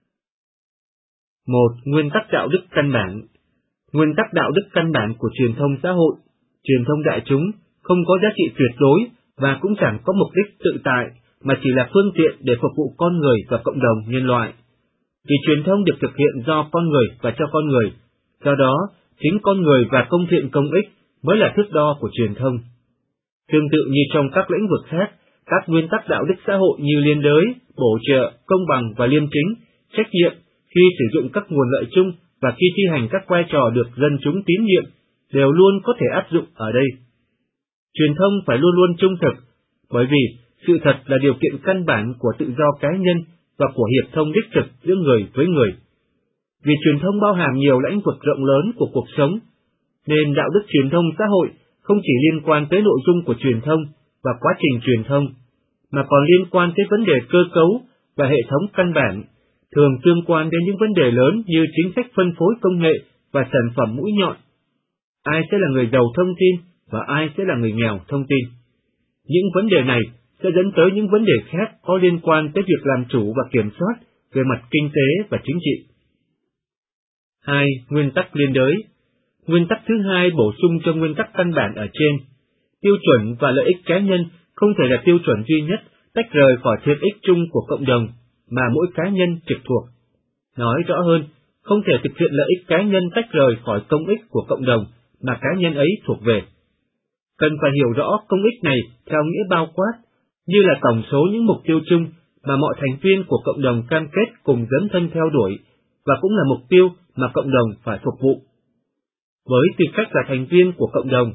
1. Nguyên tắc đạo đức căn bản. Nguyên tắc đạo đức căn bản của truyền thông xã hội, truyền thông đại chúng không có giá trị tuyệt đối và cũng chẳng có mục đích tự tại, mà chỉ là phương tiện để phục vụ con người và cộng đồng nhân loại. Vì truyền thông được thực hiện do con người và cho con người, do đó chính con người và công thiện công ích mới là thước đo của truyền thông. Tương tự như trong các lĩnh vực khác, các nguyên tắc đạo đức xã hội như liên đới, bổ trợ, công bằng và liêm chính, trách nhiệm khi sử dụng các nguồn lợi chung và khi thi hành các vai trò được dân chúng tín nhiệm đều luôn có thể áp dụng ở đây. Truyền thông phải luôn luôn trung thực, bởi vì sự thật là điều kiện căn bản của tự do cá nhân và của hiệp thông đích thực giữa người với người. Vì truyền thông bao hàm nhiều lĩnh vực rộng lớn của cuộc sống, nên đạo đức truyền thông xã hội không chỉ liên quan tới nội dung của truyền thông và quá trình truyền thông, mà còn liên quan tới vấn đề cơ cấu và hệ thống căn bản, thường tương quan đến những vấn đề lớn như chính sách phân phối công nghệ và sản phẩm mũi nhọn. Ai sẽ là người giàu thông tin và ai sẽ là người nghèo thông tin. Những vấn đề này sẽ dẫn tới những vấn đề khác có liên quan tới việc làm chủ và kiểm soát về mặt kinh tế và chính trị. 2. Nguyên tắc liên đới. Nguyên tắc thứ hai bổ sung cho nguyên tắc căn bản ở trên. Tiêu chuẩn và lợi ích cá nhân không thể là tiêu chuẩn duy nhất tách rời khỏi thiện ích chung của cộng đồng mà mỗi cá nhân trực thuộc. Nói rõ hơn, không thể thực hiện lợi ích cá nhân tách rời khỏi công ích của cộng đồng mà cá nhân ấy thuộc về. Cần phải hiểu rõ công ích này theo nghĩa bao quát, như là tổng số những mục tiêu chung mà mọi thành viên của cộng đồng cam kết cùng dấn thân theo đuổi, và cũng là mục tiêu mà cộng đồng phải phục vụ. Với tư cách là thành viên của cộng đồng,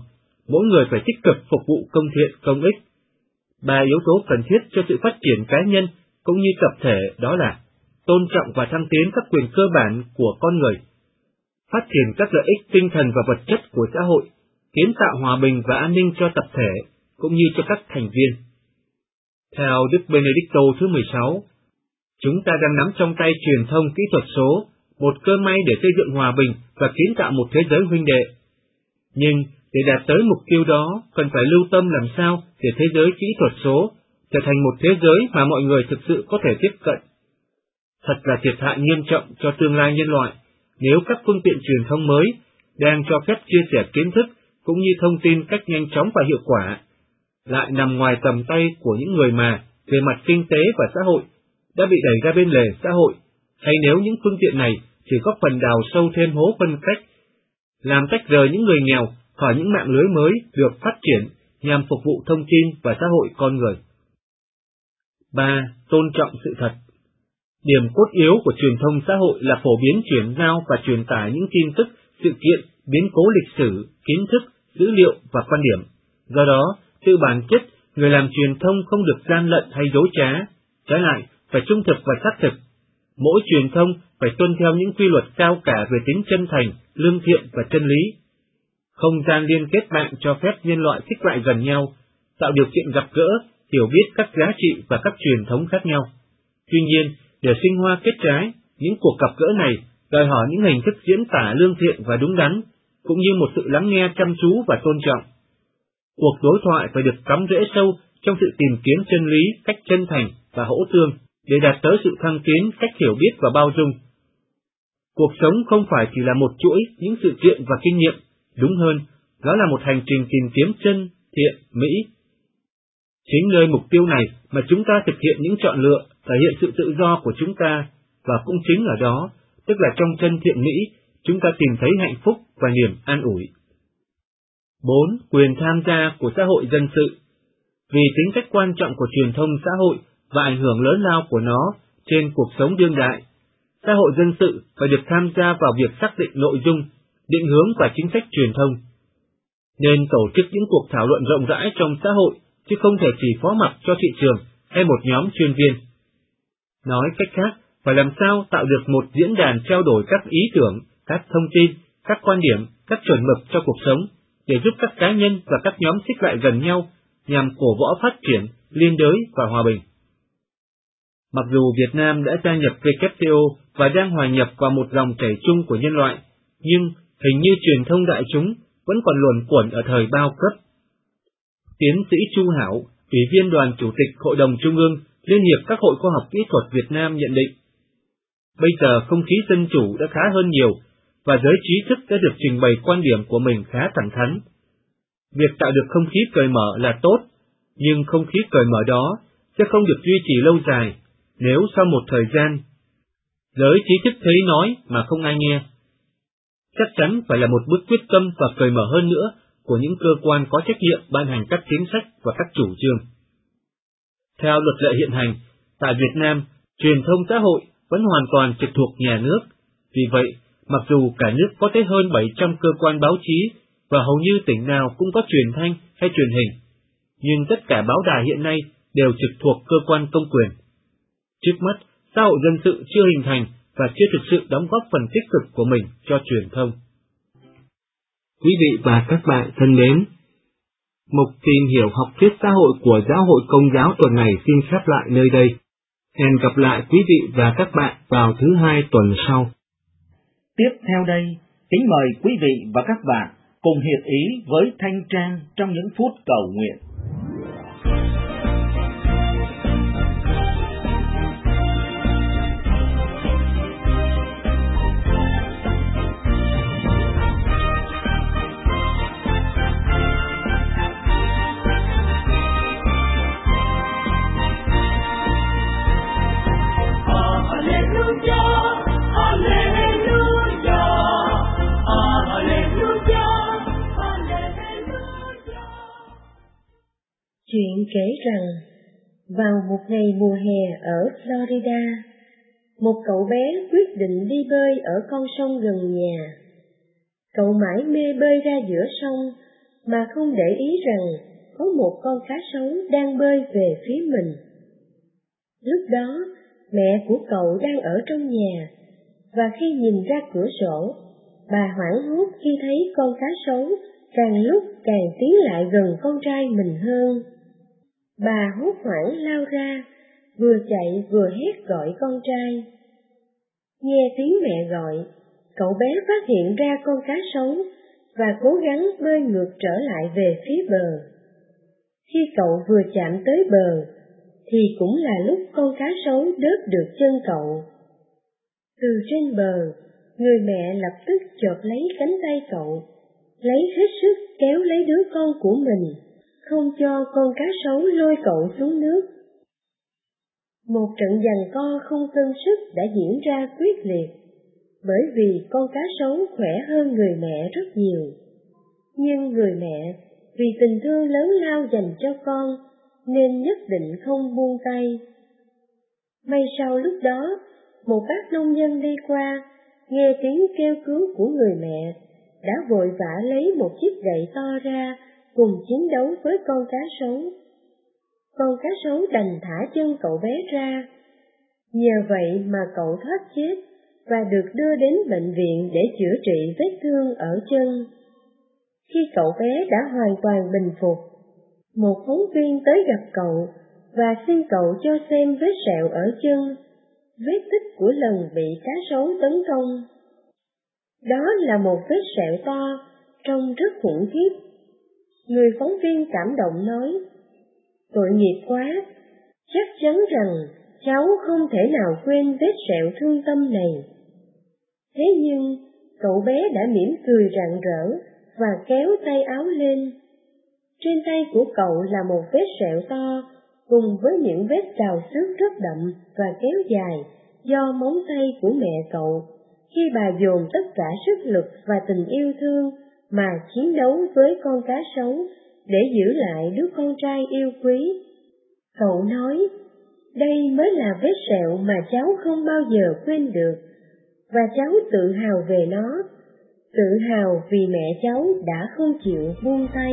mỗi người phải tích cực phục vụ công thiện công ích. 3 yếu tố cần thiết cho sự phát triển cá nhân cũng như tập thể đó là tôn trọng và thăng tiến các quyền cơ bản của con người, phát triển các lợi ích tinh thần và vật chất của xã hội, kiến tạo hòa bình và an ninh cho tập thể cũng như cho các thành viên. Theo Đức Benedicto thứ 16, chúng ta đang nắm trong tay truyền thông kỹ thuật số, một cơ may để xây dựng hòa bình và kiến tạo một thế giới huynh đệ. Nhưng để đạt tới mục tiêu đó, cần phải lưu tâm làm sao để thế giới kỹ thuật số trở thành một thế giới mà mọi người thực sự có thể tiếp cận. Thật là thiệt hại nghiêm trọng cho tương lai nhân loại nếu các phương tiện truyền thông mới đang cho phép chia sẻ kiến thức cũng như thông tin cách nhanh chóng và hiệu quả lại nằm ngoài tầm tay của những người mà, về mặt kinh tế và xã hội, đã bị đẩy ra bên lề xã hội, hay nếu những phương tiện này chỉ góp phần đào sâu thêm hố phân cách, làm tách rời những người nghèo khỏi những mạng lưới mới được phát triển nhằm phục vụ thông tin và xã hội con người. 3. Tôn trọng sự thật. Điểm cốt yếu của truyền thông xã hội là phổ biến, chuyển giao và truyền tải những tin tức, sự kiện, biến cố lịch sử, kiến thức, dữ liệu và quan điểm. Do đó, từ bản chất, người làm truyền thông không được gian lận hay dối trá, trái lại phải trung thực và xác thực. Mỗi truyền thông phải tuân theo những quy luật cao cả về tính chân thành, lương thiện và chân lý. Không gian liên kết mạng cho phép nhân loại xích lại gần nhau, tạo điều kiện gặp gỡ, hiểu biết các giá trị và các truyền thống khác nhau. Tuy nhiên, để sinh hoa kết trái, những cuộc gặp gỡ này đòi hỏi những hình thức diễn tả lương thiện và đúng đắn, cũng như một sự lắng nghe chăm chú và tôn trọng. Cuộc đối thoại phải được cắm rễ sâu trong sự tìm kiếm chân lý cách chân thành và hỗ tương để đạt tới sự thăng tiến cách hiểu biết và bao dung. Cuộc sống không phải chỉ là một chuỗi những sự kiện và kinh nghiệm, đúng hơn, đó là một hành trình tìm kiếm chân, thiện, mỹ. Chính nơi mục tiêu này mà chúng ta thực hiện những chọn lựa, thể hiện sự tự do của chúng ta, và cũng chính ở đó, tức là trong chân thiện mỹ, chúng ta tìm thấy hạnh phúc và niềm an ủi. 4. Quyền tham gia của xã hội dân sự. Vì tính cách quan trọng của truyền thông xã hội và ảnh hưởng lớn lao của nó trên cuộc sống đương đại, xã hội dân sự phải được tham gia vào việc xác định nội dung, định hướng và chính sách truyền thông. Nên tổ chức những cuộc thảo luận rộng rãi trong xã hội, chứ không thể chỉ phó mặc cho thị trường hay một nhóm chuyên viên. Nói cách khác, phải làm sao tạo được một diễn đàn trao đổi các ý tưởng, các thông tin, các quan điểm, các chuẩn mực cho cuộc sống, để giúp các cá nhân và các nhóm xích lại gần nhau, nhằm cổ võ phát triển, liên đới và hòa bình. Mặc dù Việt Nam đã gia nhập WTO và đang hòa nhập vào một dòng chảy chung của nhân loại, nhưng hình như truyền thông đại chúng vẫn còn luẩn quẩn ở thời bao cấp. Tiến sĩ Chu Hảo, Ủy viên Đoàn Chủ tịch Hội đồng Trung ương Liên hiệp các hội khoa học kỹ thuật Việt Nam nhận định, bây giờ không khí dân chủ đã khá hơn nhiều, và giới trí thức đã được trình bày quan điểm của mình khá thẳng thắn. Việc tạo được không khí cởi mở là tốt, nhưng không khí cởi mở đó sẽ không được duy trì lâu dài nếu sau một thời gian giới trí thức thấy nói mà không ai nghe. Chắc chắn phải là một bước quyết tâm và cởi mở hơn nữa của những cơ quan có trách nhiệm ban hành các chính sách và các chủ trương. Theo luật lệ hiện hành, tại Việt Nam, truyền thông xã hội vẫn hoàn toàn trực thuộc nhà nước. Vì vậy, mặc dù cả nước có tới hơn 700 cơ quan báo chí và hầu như tỉnh nào cũng có truyền thanh hay truyền hình, nhưng tất cả báo đài hiện nay đều trực thuộc cơ quan công quyền. Trước mắt, xã hội dân sự chưa hình thành và chưa thực sự đóng góp phần tích cực của mình cho truyền thông. Quý vị và các bạn thân mến, mục tìm hiểu học thuyết xã hội của Giáo hội Công giáo tuần này xin khép lại nơi đây. Hẹn gặp lại quý vị và các bạn vào thứ Hai tuần sau. Tiếp theo đây, kính mời quý vị và các bạn cùng hiệp ý với Thanh Trang trong những phút cầu nguyện. Chuyện kể rằng, vào một ngày mùa hè ở Florida, một cậu bé quyết định đi bơi ở con sông gần nhà. Cậu mãi mê bơi ra giữa sông mà không để ý rằng có một con cá sấu đang bơi về phía mình. Lúc đó, mẹ của cậu đang ở trong nhà, và khi nhìn ra cửa sổ, bà hoảng hốt khi thấy con cá sấu càng lúc càng tiến lại gần con trai mình hơn. Bà hốt hoảng lao ra, vừa chạy vừa hét gọi con trai. Nghe tiếng mẹ gọi, cậu bé phát hiện ra con cá sấu và cố gắng bơi ngược trở lại về phía bờ. Khi cậu vừa chạm tới bờ, thì cũng là lúc con cá sấu đớp được chân cậu. Từ trên bờ, người mẹ lập tức chộp lấy cánh tay cậu, lấy hết sức kéo lấy đứa con của mình, không cho con cá sấu lôi cậu xuống nước. Một trận giằng co không cân sức đã diễn ra quyết liệt, bởi vì con cá sấu khỏe hơn người mẹ rất nhiều. Nhưng người mẹ, vì tình thương lớn lao dành cho con, nên nhất định không buông tay. May sau lúc đó, một bác nông dân đi qua, nghe tiếng kêu cứu của người mẹ, đã vội vã lấy một chiếc gậy to ra cùng chiến đấu với con cá sấu. Con cá sấu đành thả chân cậu bé ra. Nhờ vậy mà cậu thoát chết và được đưa đến bệnh viện để chữa trị vết thương ở chân. Khi cậu bé đã hoàn toàn bình phục, một phóng viên tới gặp cậu và xin cậu cho xem vết sẹo ở chân, vết tích của lần bị cá sấu tấn công. Đó là một vết sẹo to, trông rất khủng khiếp. Người phóng viên cảm động nói, tội nghiệp quá, chắc chắn rằng cháu không thể nào quên vết sẹo thương tâm này. Thế nhưng, cậu bé đã mỉm cười rạng rỡ và kéo tay áo lên. Trên tay của cậu là một vết sẹo to, cùng với những vết cào xước rất đậm và kéo dài do móng tay của mẹ cậu, khi bà dồn tất cả sức lực và tình yêu thương mà chiến đấu với con cá sấu để giữ lại đứa con trai yêu quý. Cậu nói, đây mới là vết sẹo mà cháu không bao giờ quên được, và cháu tự hào về nó, tự hào vì mẹ cháu đã không chịu buông tay.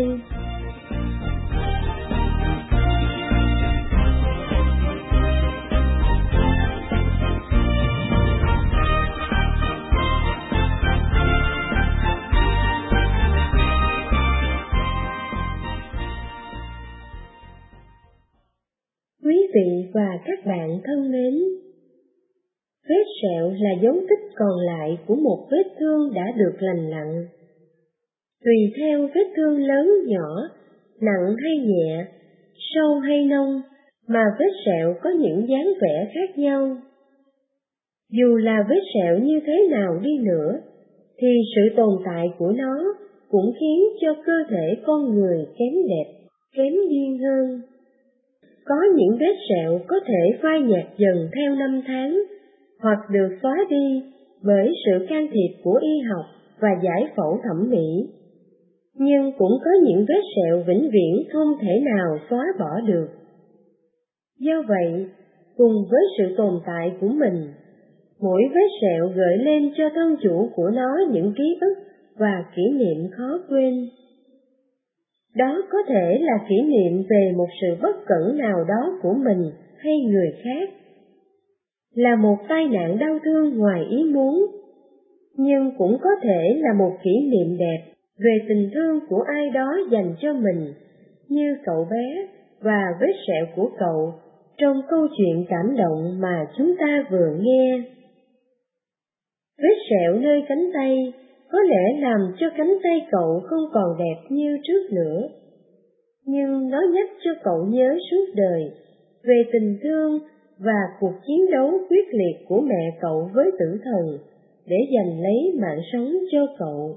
Quý vị và các bạn thân mến, vết sẹo là dấu tích còn lại của một vết thương đã được lành lặn. Tùy theo vết thương lớn nhỏ, nặng hay nhẹ, sâu hay nông, mà vết sẹo có những dáng vẻ khác nhau. Dù là vết sẹo như thế nào đi nữa, thì sự tồn tại của nó cũng khiến cho cơ thể con người kém đẹp, kém duyên hơn. Có những vết sẹo có thể phai nhạt dần theo năm tháng, hoặc được xóa đi bởi sự can thiệp của y học và giải phẫu thẩm mỹ. Nhưng cũng có những vết sẹo vĩnh viễn không thể nào xóa bỏ được. Do vậy, cùng với sự tồn tại của mình, mỗi vết sẹo gợi lên cho thân chủ của nó những ký ức và kỷ niệm khó quên. Đó có thể là kỷ niệm về một sự bất cẩn nào đó của mình hay người khác, là một tai nạn đau thương ngoài ý muốn, nhưng cũng có thể là một kỷ niệm đẹp về tình thương của ai đó dành cho mình, như cậu bé và vết sẹo của cậu trong câu chuyện cảm động mà chúng ta vừa nghe. Vết sẹo nơi cánh tay có lẽ làm cho cánh tay cậu không còn đẹp như trước nữa, nhưng nó nhắc cho cậu nhớ suốt đời về tình thương và cuộc chiến đấu quyết liệt của mẹ cậu với tử thần để giành lấy mạng sống cho cậu.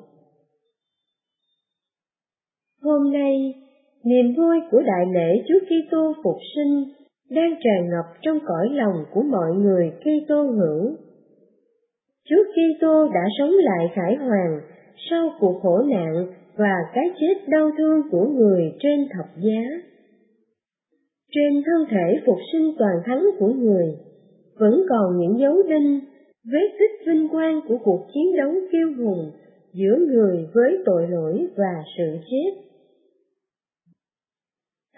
Hôm nay, niềm vui của đại lễ Chúa Kitô phục sinh đang tràn ngập trong cõi lòng của mọi người Kitô hữu. Chúa Kitô đã sống lại khải hoàn sau cuộc khổ nạn và cái chết đau thương của người trên thập giá. Trên thân thể phục sinh toàn thắng của người, vẫn còn những dấu đinh, vết tích vinh quang của cuộc chiến đấu kiêu hùng giữa người với tội lỗi và sự chết.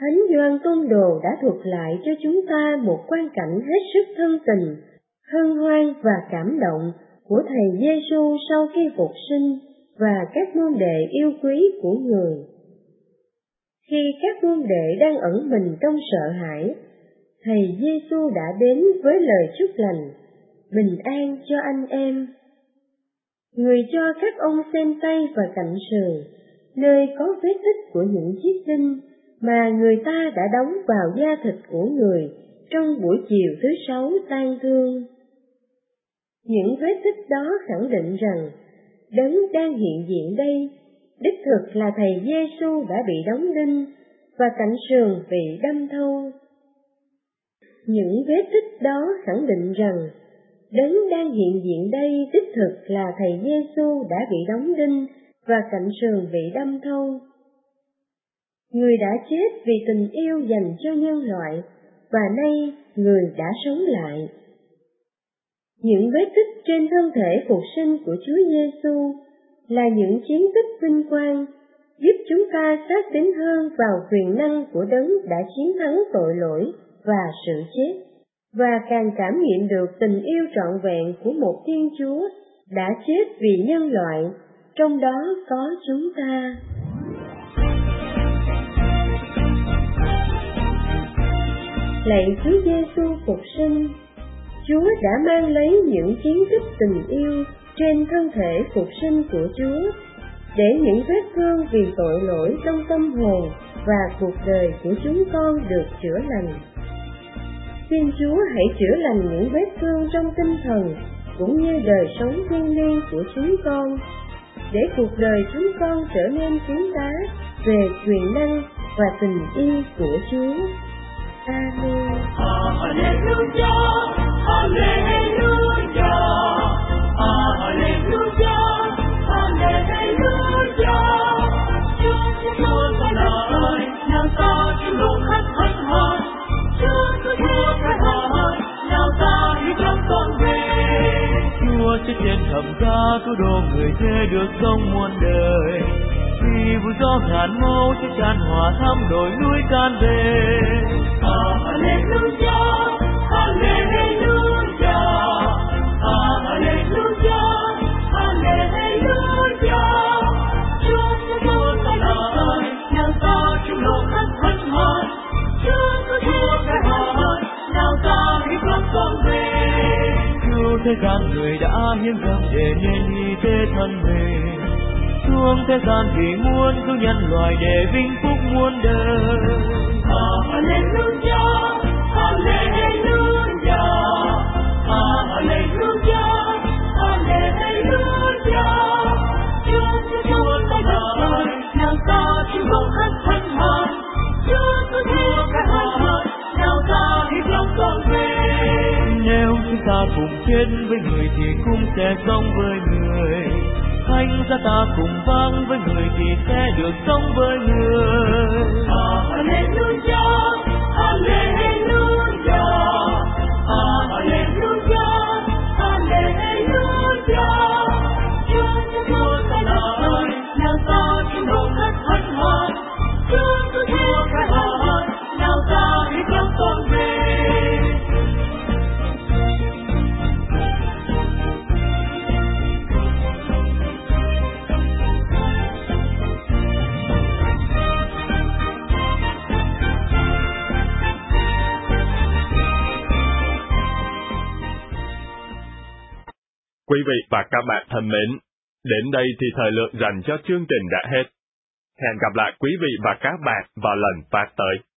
Thánh Gioan Tông Đồ đã thuật lại cho chúng ta một quan cảnh hết sức thân tình, hân hoan và cảm động của Thầy Giêsu sau khi phục sinh và các môn đệ yêu quý của Người. Khi các môn đệ đang ẩn mình trong sợ hãi, Thầy Giêsu đã đến với lời chúc lành, bình an cho anh em. Người cho các ông xem tay và cạnh sườn, nơi có vết tích của những chiếc đinh mà người ta đã đóng vào da thịt của Người trong buổi chiều thứ 6 tang thương. Những vết tích đó khẳng định rằng Đấng đang hiện diện đây đích thực là Thầy Giêsu đã bị đóng đinh và cạnh sườn bị đâm thâu. Những vết tích đó khẳng định rằng Đấng đang hiện diện đây đích thực là Thầy Giêsu đã bị đóng đinh và cạnh sườn bị đâm thâu. Người đã chết vì tình yêu dành cho nhân loại, và nay Người đã sống lại. Những vết tích trên thân thể phục sinh của Chúa Giêsu là những chiến tích vinh quang, giúp chúng ta sát tín hơn vào quyền năng của Đấng đã chiến thắng tội lỗi và sự chết, và càng cảm nghiệm được tình yêu trọn vẹn của một Thiên Chúa đã chết vì nhân loại, trong đó có chúng ta. Lạy Chúa Giêsu phục sinh, Chúa đã mang lấy những chiến tích tình yêu trên thân thể phục sinh của Chúa, để những vết thương vì tội lỗi trong tâm hồn và cuộc đời của chúng con được chữa lành. Xin Chúa hãy chữa lành những vết thương trong tinh thần cũng như đời sống thiêng liêng của chúng con, để cuộc đời chúng con trở nên chứng tá về quyền năng và tình yêu của Chúa. Amen. Alleluia, Alleluia, Alleluia, Alleluia. Chúa có lời, nào ta chịu đựng khát khát hơn. Chúa cái hỏi, nào ta đi trong con về. Chúa sẽ trên thập giá cứu độ người thế được sống muôn đời. Vì vui gió ngàn mâu sẽ tràn hòa thăm đồi núi can về. Alleluia, Alleluia, Alleluia, Alleluia. Chúa có lời, nào ta chịu đựng khát khát hơn. Chúa cái hỏi, nào ta đi trong con về. Chúa thế gian người đã hiến dâng để nên hy thế thân mình. Xuống thế gian vì muốn cứu nhân loại để vinh phúc muôn đời. Alleluia, Alleluia, Alleluia, Alleluia. Chúa có lời, nào ta chịu đựng khát khát hơn. Chúa cái hỏi, nào ta đi trong con về. Nếu chúng ta cùng chết với người thì cũng sẽ sống với người. Thánh giá ta cùng vang với người thì sẽ được sống với người. Alleluia, Alleluia, Alleluia, Alleluia. Chúa có lời, nào ta chịu đựng khát khát hơn. Chúa cái hỏi, nào ta đi trong con về. Quý vị và các bạn thân mến, đến đây thì thời lượng dành cho chương trình đã hết. Hẹn gặp lại quý vị và các bạn vào lần phát tới.